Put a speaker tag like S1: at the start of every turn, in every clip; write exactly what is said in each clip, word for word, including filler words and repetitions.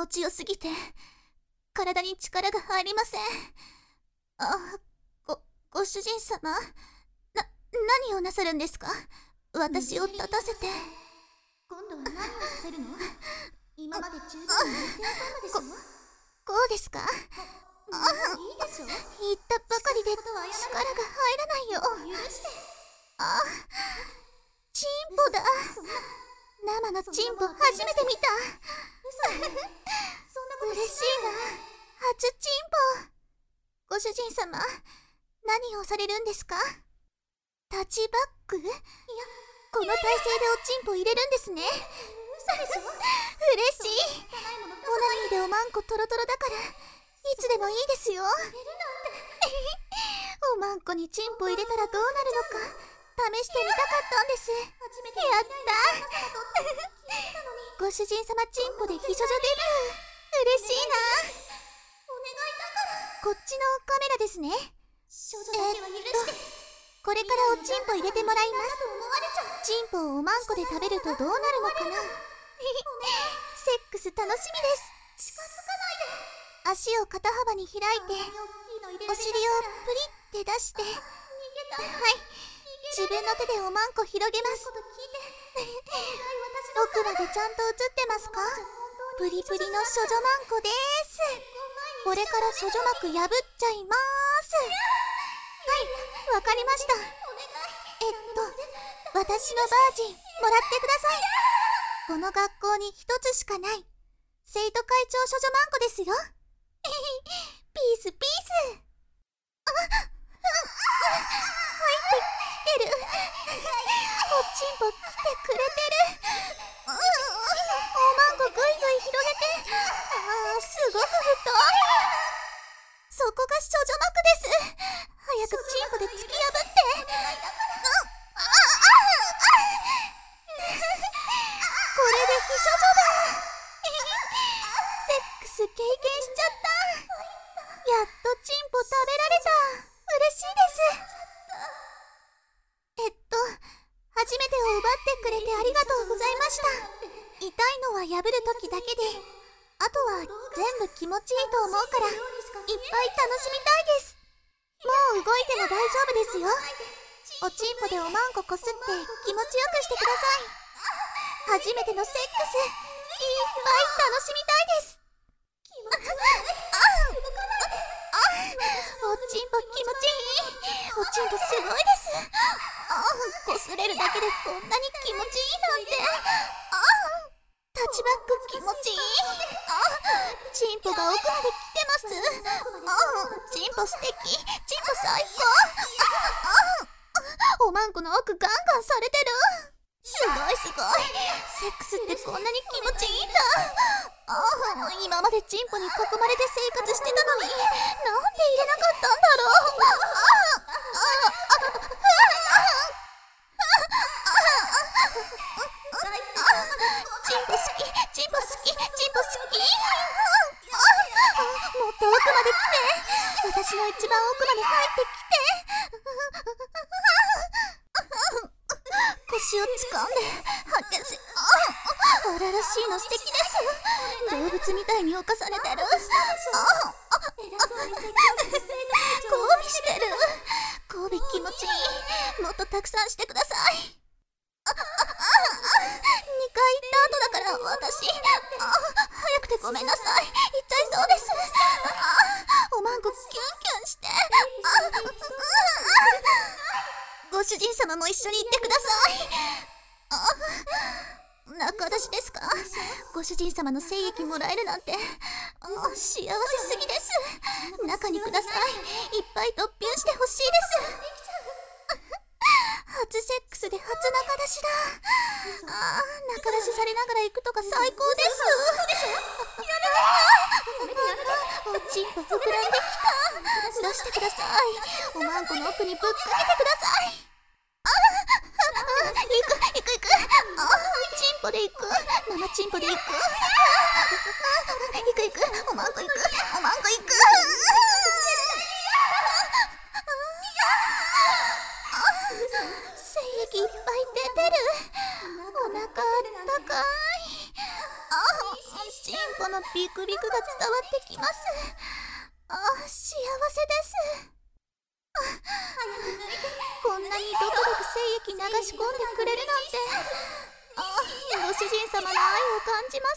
S1: 持ちよすぎて体に力が入りません。あ、ご、ご主人様、な、何をなさるんですか？私を立たせて。
S2: 今度は何をさせるの？今まで十分に言ってやったのでしょ？
S1: こうですか？
S2: もういいでしょ？
S1: 言ったばかりで力が入らないよ。
S2: 許して。
S1: あ、チンポだ。生のチンポ初めて見た。嬉しいな。初チンポ。ご主人様、何をされるんですか？タッチバック？いや、この体勢でおチンポ入れるんですね。
S2: 嘘でしょ？
S1: 嬉しい。オナニーでおまんこトロトロだから、いつでもいいですよ。おまんこにチンポ入れたらどうなるのか試してみたかったんです。やったー。ご主人様チンポで美少女デビュー。嬉しいな。
S2: お願いだから。
S1: こっちのカメラですね。
S2: 少女だけは許して。
S1: これからおチンポ入れてもらいます。
S2: 思われちゃう。
S1: チンポをおまんこで食べるとどうなるのかな。セックス楽しみです。
S2: 近づかないで。
S1: 足を肩幅に開いて、お尻をプリって出して、はい、自分の手でおまんこ広げます。奥までちゃんと映ってますか？プリプリの少女まんこです。これから少女膜破っちゃいます。はい、わかりました。えっと、私のバージンもらってください。この学校に一つしかない生徒会長少女まんこですよ。ピースピース。あ、入ってきてる。おちんぽ来てくれてる。おまんこぐいぐい広げて。あー、すごく太い。そこが少女膜です。早くチンポで突き破って。これで美少女だ。セックス経験しちゃった。やっとチンポ食べられた。嬉しいです。えっと、初めてを奪ってくれてありがとうございました。痛いのは破るときだけで、あとは全部気持ちいいと思うから、いっぱい楽しみたいです。もう動いても大丈夫ですよ。おちんぽでおまんここすって気持ちよくしてください。初めてのセックス、いっぱい楽しみたいです。
S2: 気持ち悪い。
S1: おちんぽ気持ちいい。おちんぽすごいです。あ、こすれるだけでこんなに気持ちいいなんて。あ、タッチバック気持ちいい。あ、チンポが奥まで来てます。あ、チンポ素敵。チンポ最高。あ、あ、おまんこの奥ガンガンされてる。すごいすごい。セックスってこんなに気持ちいいんだ。ああ、今までチンポに囲まれて生活してたのに、なんで入れなかったんだろう。ああ、ああ、チンポ好き、チンポ好き、チンポ好き。もっと奥まで来て。私の一番奥まで入ってきて。腰を掴んで発見し、ああららしいの素敵です。動物みたいに侵されてる。ああ、交尾してる。交尾気持ちいい。もっとたくさんしてください。あああにかい行った後だから私、あ、早くてごめんなさい。行っちゃいそうです。あ、おまんこキュンキュンして。あ、ご主人様も一緒に行ってください。あ、仲出しですか？ご主人様の精液もらえるなんて、あ、幸せすぎです。中にください。いっぱいトッピンしてほしいです。初セックスで初仲出しだ。あー、仲出しされながら行くとか最高です。おちんぽ膨らんできた。出してください。おまんこの奥にぶっかけてください。ああ、行く行く行く。ああ、チンポで行く。生チンポで行く。行く行く。おまんこ行く。おまんこ行く。精液いっぱい出てる。お腹あったかい。あ、 チンポのビクビクが伝わってきます。あ、幸せです。あ、こんなにドクドク精液流し込んでくれるなんて、あ、ご主人様の愛を感じます。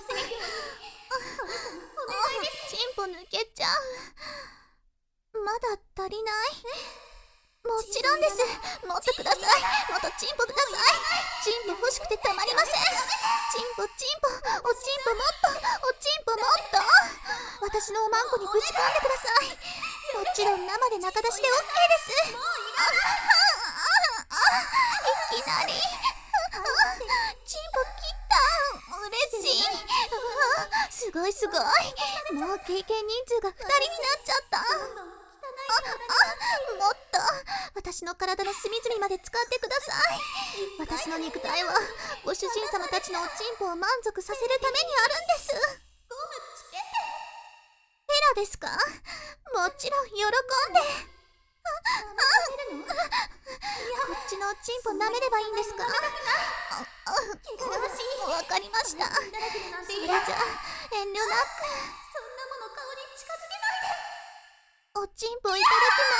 S1: チンポ抜けちゃう。まだ足りない？もちろんです。もっとください。もっとチンポください。チンポ欲しくてたまりません。チンポチンポ、おチンポもっと、おチンポもっと。私のおまんこにぶち込んでください。もちろん生で中出しで オーケー です。いきなりチンポ切った。嬉しい。すごいすごい。もう経験人数がふたりになっちゃった。あ、あ、もっと私の体の隅々まで使ってください。私の肉体はご主人様たちのおチンポを満足させるためにあるんです。ゴムつけて。ヘラですか？もちろん喜んで。あ、あ、こっちのおチンポ舐めればいいんですか？わかりました。それじゃ遠慮なく。そんなもの顔に近づけないで。おちんぽいただきます。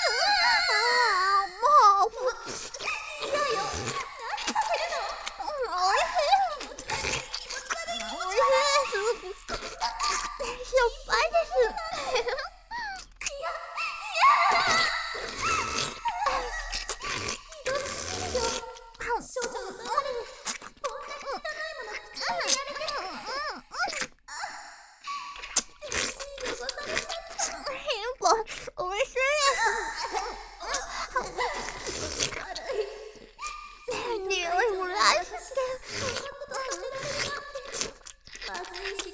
S1: ああ、もういやよ、何させるの？おいしい。気持ち悪い。おいしい。しょっぱいです。いや、いやひどすぎるよ。少女のバレル、こんなに汚いもの口に入れられてる。おいしい。匂いもらいしてまずいし、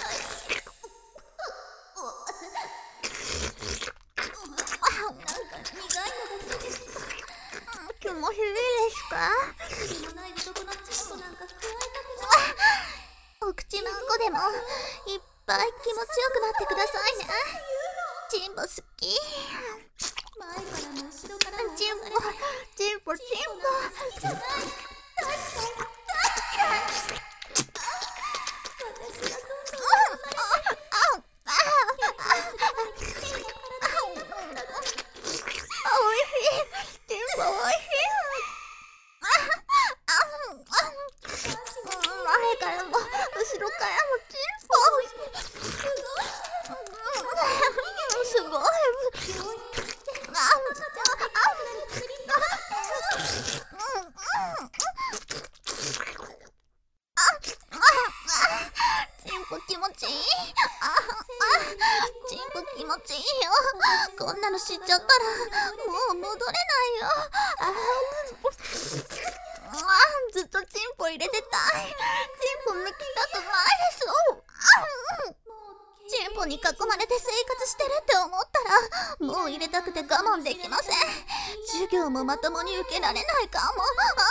S1: なんか苦いのが出てきた。気持ちいいですか？罪もない男のチンポなんか加えたくない。お口まんこでもいっぱい気持ちよくなってくださいね。チンポ好き。前からも後ろからもチンポ、チンポ、チンポ。好きじゃない。大嫌い。大嫌い。私がどんどん殺されて。ああああ。チンポ体の中が。おいしい。チンポおいしい。あああ。前からも後ろからもチンポ。すごい。すごい。チンポ気持ちいい。ああ、チンポ気持ちいいよ。こんなの知っちゃったらもう戻れないよ。ああ、ずっとチンポ入れてたい。チンポ抜きたくないです。チンポに囲まれて生活してるって思ったらもう入れたくて我慢できません。授業もまともに受けられないかも。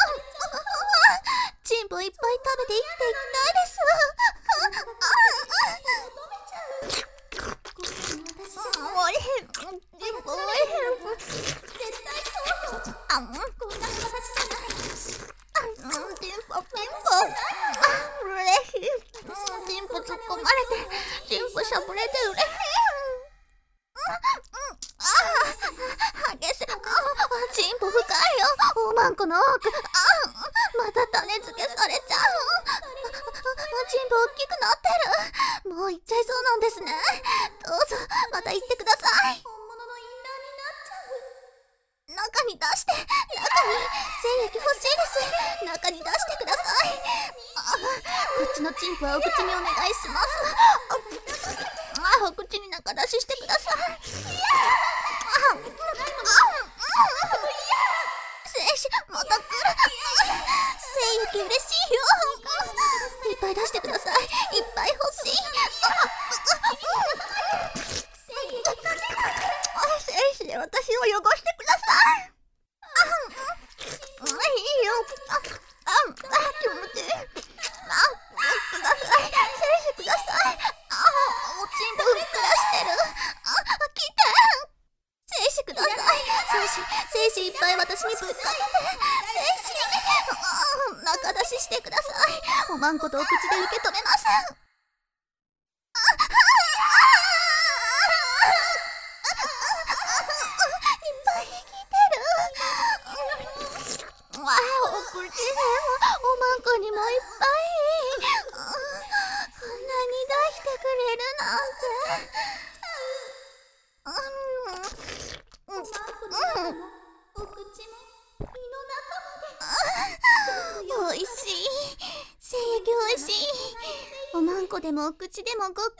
S1: チンポいっぱい食べて生きていきたいです。おいしい。チンポおいしい。絶対そうよ。あ、こんな話じゃない。チンポチンポ。嬉しい。チンポ突っ込まれてチンポしゃぶれて嬉しい。激しい。チンポ深いよ。おまんこの奥。また種付けされちゃう。チンポ大きくなってる。もう行っちゃいそうなんですね。どうぞまた行ってください。本物のインナーになっちゃう。中に出して。中に精液欲しいです。中に出してください。こっちのチンポはお口にお願いします。お口に中出ししてください。精子また来る。精液嬉しいよ。いっぱい出してください。いっぱい欲しい。精子で私を汚してください。いいよ。あ、あ、気持ちいい。あ、ください。精子ください。あ、おちんぽふっくらしてる。あ、来て。精子ください。精子、精子いっぱい私にぶっかけて。精子、中出ししてください。おまんことお口で受け止めます。 精液おいしい。おまんこでもお口でもごっくんでき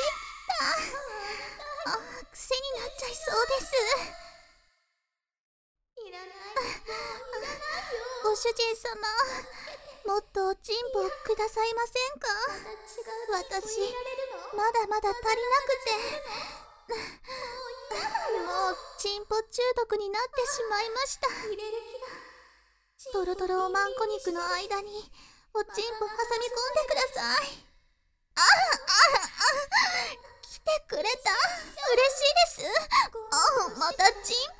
S1: た。あ、癖になっちゃいそうです。
S2: いらない、もういらないよ。
S1: ご主人様、もっとおちんぽくださいませんか？私、まだまだ足りなくて。もうチンポ中毒になってしまいました。
S2: 入れる気だ。
S1: トロトロおまんこ肉の間におちんぽ挟み込んでください。あああ来てくれた。嬉しいです。あ、またチン